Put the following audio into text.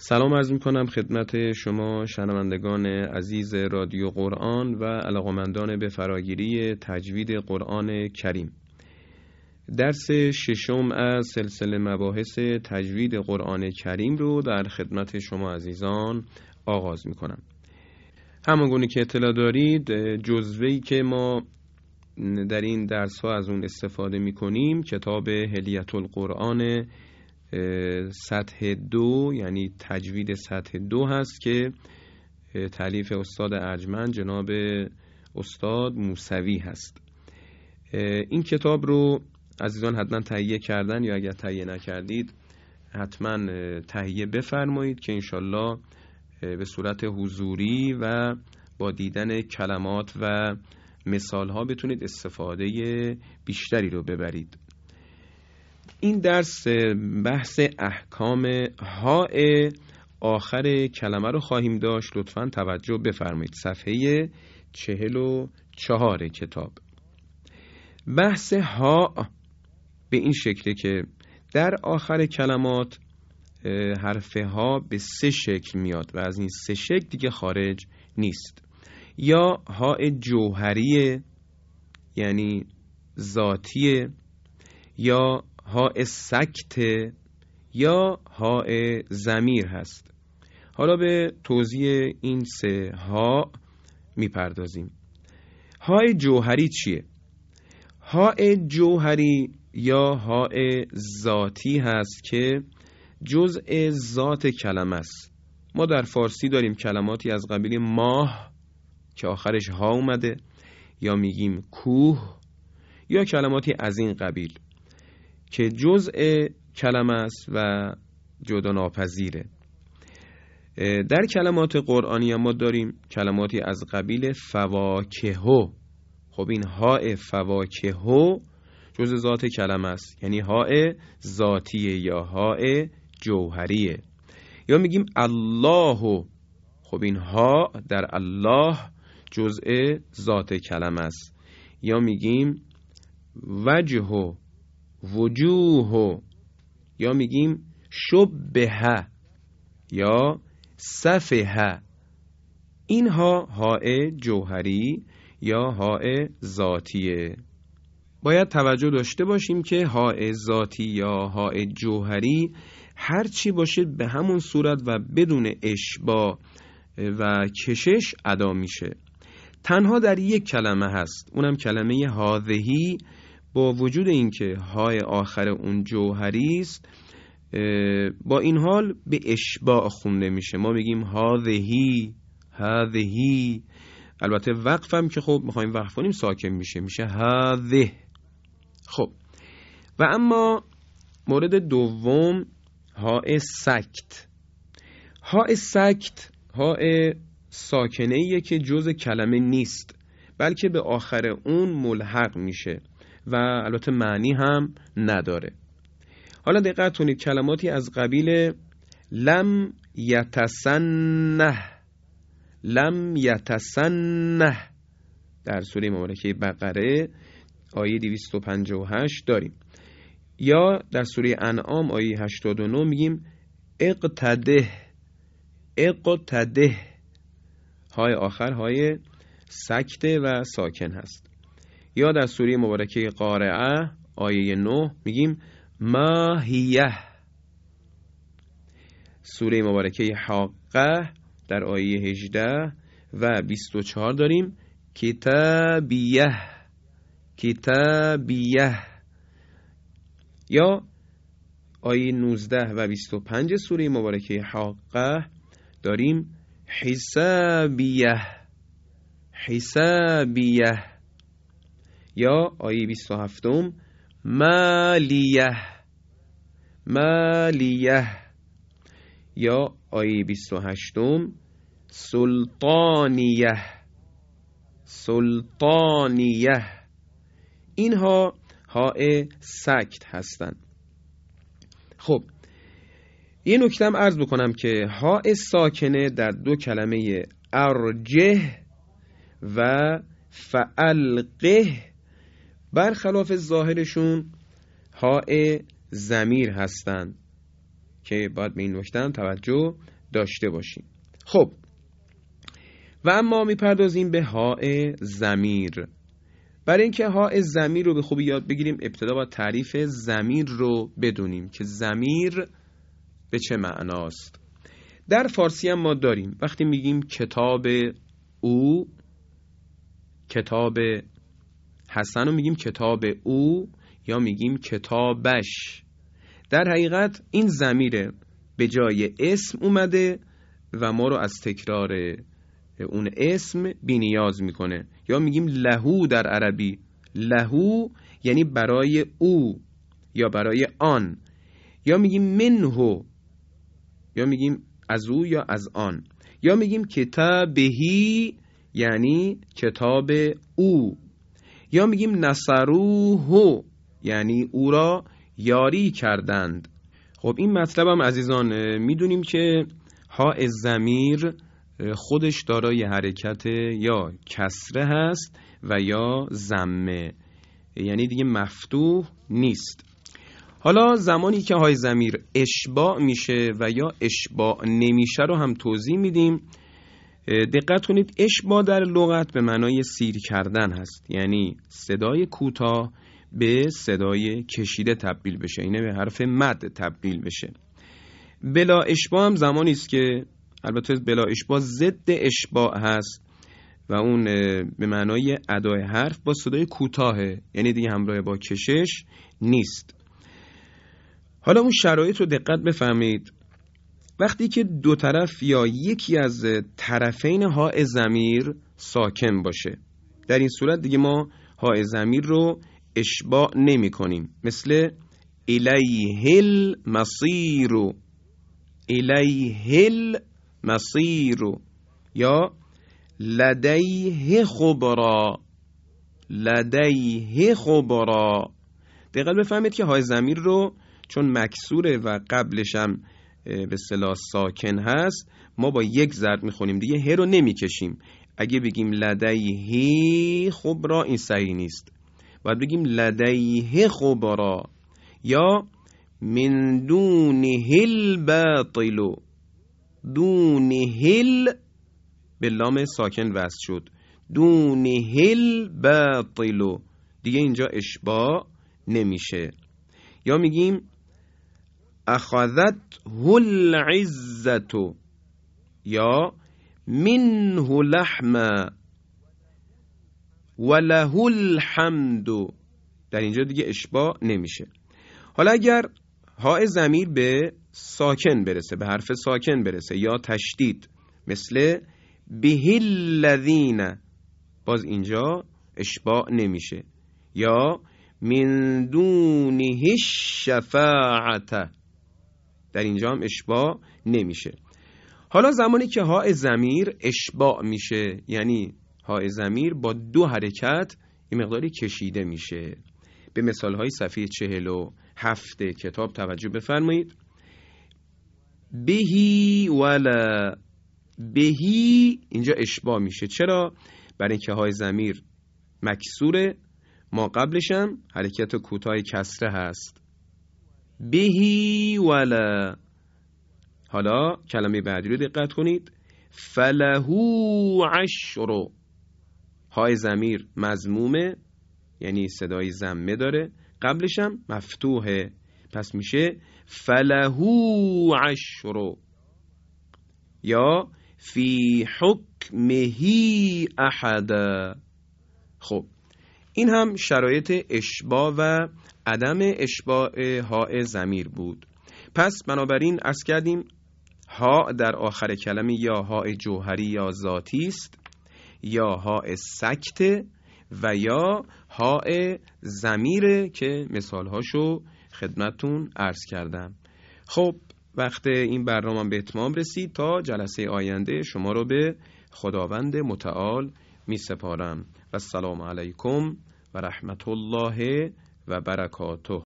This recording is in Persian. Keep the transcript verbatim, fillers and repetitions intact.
سلام عرض می‌کنم خدمت شما شنوندگان عزیز رادیو قرآن و علاقه‌مندان به فراگیری تجوید قرآن کریم. درس ششم از سلسله مباحث تجوید قرآن کریم رو در خدمت شما عزیزان آغاز می‌کنم. همانگونه که اطلاع دارید، جزوه‌ای که ما در این درس‌ها از اون استفاده می‌کنیم کتاب هلیة القرآن سطح دو، یعنی تجوید سطح دو هست که تالیف استاد ارجمند جناب استاد موسوی هست. این کتاب رو عزیزان حتما تهیه کردن یا اگر تهیه نکردید حتما تهیه بفرمایید که انشالله به صورت حضوری و با دیدن کلمات و مثال ها بتونید استفاده بیشتری رو ببرید. این درس بحث احکام ها آخر کلمه رو خواهیم داشت. لطفاً توجه بفرمایید. صفحه چهل و چهار کتاب. بحث ها به این شکله که در آخر کلمات حرف ها به سه شکل میاد و از این سه شکل دیگه خارج نیست. یا ها جوهریه یعنی ذاتیه، یا ها سکت، یا ها ضمیر هست. حالا به توضیح این سه ها میپردازیم. های جوهری چیه؟ های جوهری یا های ذاتی هست که جزء ذات کلمه است. ما در فارسی داریم کلماتی از قبیل ماه که آخرش ها اومده، یا میگیم کوه، یا کلماتی از این قبیل که جزء کلمه است و جدا ناپذیره. در کلمات قرآنی ما داریم کلماتی از قبیل فواکهو. خب این ها فواکهو جزء ذات کلمه است، یعنی ها ذاتیه یا ها جوهریه. یا میگیم الله، خب این ها در الله جزء ذات کلمه است. یا میگیم وجه، وجوه، یا میگیم شبه یا صفه. اینها های جوهری یا های ذاتیه. باید توجه داشته باشیم که های ذاتی یا های جوهری هر چی باشه به همون صورت و بدون اشباع و کشش ادا میشه. تنها در یک کلمه هست، اونم کلمه هاذهی، با وجود اینکه های آخر اون جوهری است با این حال به اشباع خونده میشه. ما میگیم هاذهی، هاذهی. البته وقفم که خب میخوایم وقف کنیم ساکن میشه، میشه هاذه. خب و اما مورد دوم های سکت. های سکت های ساکنه ایه که جز کلمه نیست بلکه به آخر اون ملحق میشه و البته معنی هم نداره. حالا دقت کنید، کلماتی از قبیل لم یتسنه، لم یتسنه در سوره مبارکه بقره آیه دویست و پنجاه و هشت داریم. یا در سوره انعام آیه هشتاد و نه میگیم اقتده، اقتده. های آخر های سکته و ساکن هست. یا در سوره مبارکه قارعه آیه نه میگیم ماهیه. سوره مبارکه حاقه در آیه هجده و بیست و چهار داریم کتابیه، کتابیه. یا آیه نوزده و بیست و پنج سوره مبارکه حاقه داریم حسابیه، حسابیه. یا آیه بیست و هفت مالیه، مالیه. یا آیه بیست و هشت سلطانیه، سلطانیه. اینها های سکت هستند. خب یه نکته هم عرض بکنم که ها ساکنه در دو کلمه ارجه و فالقه برخلاف ظاهرشون ها ضمیر هستند. که باید به این نکته هم توجه داشته باشیم. خب و اما میپردازیم به هاء ضمیر. برای اینکه هاء ضمیر رو به خوبی یاد بگیریم ابتدا با تعریف ضمیر رو بدونیم که ضمیر به چه معناست. در فارسی هم ما داریم وقتی میگیم کتاب او، کتاب حسن رو میگیم کتاب او یا میگیم کتابش. در حقیقت این ضمیر به جای اسم اومده و ما رو از تکرار اون اسم بی نیاز میکنه. یا میگیم لهو در عربی، لهو یعنی برای او یا برای آن، یا میگیم منهو یا میگیم از او یا از آن، یا میگیم کتابهی یعنی کتاب او، یا میگیم نصروه یعنی او را یاری کردند. خب این مطلب هم عزیزان میدونیم که هاء ضمیر خودش دارای حرکت یا کسره هست و یا ضمه، یعنی دیگه مفتوح نیست. حالا زمانی که هاء ضمیر اشباع میشه و یا اشباع نمیشه رو هم توضیح میدیم. دقت کنید اشباع در لغت به معنای سیر کردن هست، یعنی صدای کوتاه به صدای کشیده تبدیل بشه، اینه به حرف مد تبدیل بشه. بلا اشباع هم زمانی است که البته بلا اشباع ضد اشباع هست و اون به معنای ادای حرف با صدای کوتاهه، یعنی دیگه همراه با کشش نیست. حالا اون شرایط رو دقت بفهمید. وقتی که دو طرف یا یکی از طرفین هاء ضمیر ساکن باشه، در این صورت دیگه ما هاء ضمیر رو اشباع نمی کنیم. مثل الیه المصیر، الیه المصیر، یا لدیه خبرا، لدیه خبرا. دقیقا بفهمید که های ضمیر رو چون مکسوره و قبلش هم به اصطلاح ساکن هست ما با یک ضرب میخونیم دیگه، ه رو نمیکشیم. اگه بگیم لدیه خبرا این صحیح نیست، باید بگیم لدیه خبرا. یا من دونه الباطل، دونه ال به لام ساکن وصل شد، دونه الباطل، دیگه اینجا اشباع نمیشه. یا میگیم اخذت العزة، یا منه لحم وله الحمد، در اینجا دیگه اشباع نمیشه. حالا اگر هاء ضمیر به ساکن برسه، به حرف ساکن برسه یا تشدید، مثل به الذین، باز اینجا اشباع نمیشه. یا من دونه الشفاعة، در اینجا هم اشباع نمیشه. حالا زمانی که هاء ضمیر اشباع میشه، یعنی هاء ضمیر با دو حرکت این مقداری کشیده میشه. به مثال های صفحه چهل و هفت کتاب توجه بفرمایید. بهی ولا، بهی اینجا اشباع میشه. چرا؟ برای اینکه های ضمیر مکسوره، ما قبلش هم حرکت کوتاه کسره هست. بهی ولا. حالا کلمه بعدی رو دقت کنید. فلهو عشر، های ضمیر مضمومه یعنی صدای ضمه داره، قبلش هم مفتوحه، پس میشه فلهو عشر. یا فی حکمهی احدا. خب این هم شرایط اشباع و عدم اشباع هاء ضمیر بود. پس بنابراین عرض کردیم ها در آخر کلمه یا هاء جوهری یا ذاتی است، یا هاء سکته و یا هاء ضمیره که مثالهاشو خدمتتون عرض کردم. خب وقت این برنامه به اتمام رسید. تا جلسه آینده شما رو به خداوند متعال می سپارم. و السلام علیکم و رحمت الله و برکاته.